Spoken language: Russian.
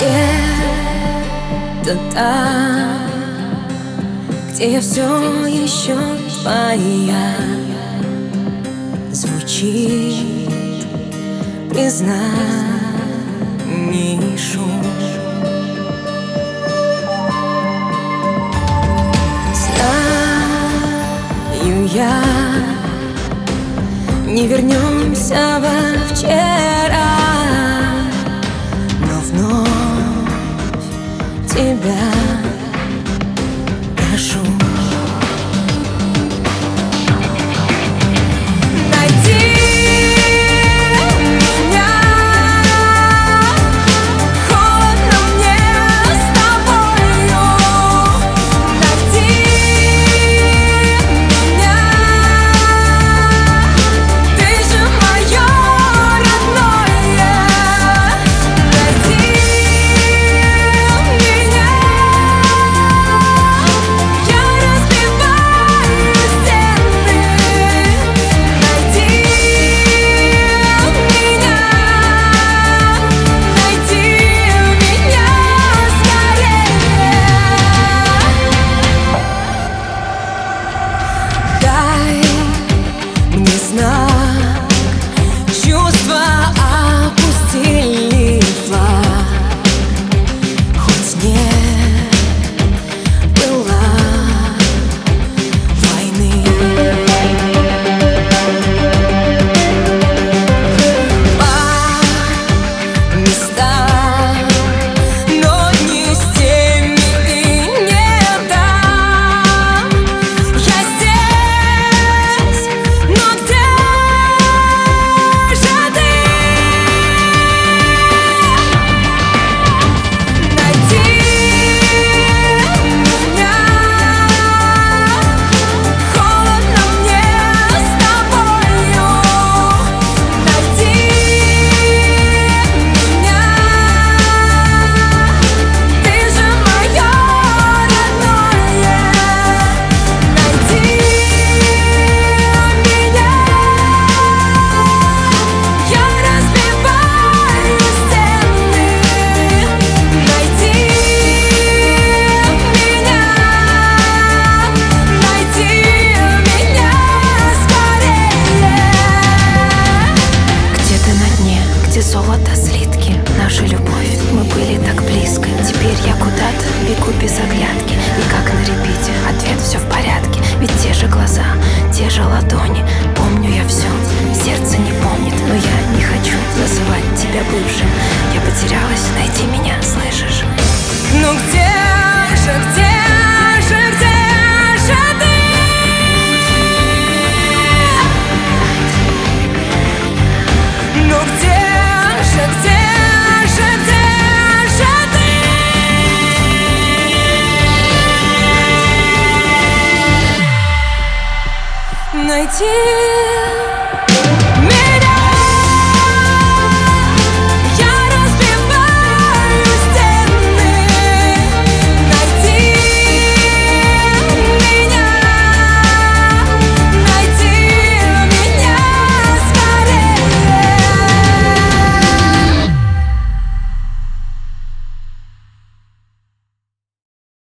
Где-то там, где я все еще твоя, звучит признаний шум. Знаю я, не вернемся во вчера, но вновь тебя прошу. Чувства опустили флаг, хоть не было войны. По местам, но не с теми и не там. Я здесь, но где? Золото, слитки, наша любовь, мы были так близко. Теперь я куда-то бегу без оглядки, и как на репите, ответ все в порядке. Ведь те же глаза, те же ладони, помню я все, сердце не помнит. Но я не хочу называть тебя бывшим. Я потерялась, найди меня, слышишь? Ну где же, где же, где же ты? Ну где? Найти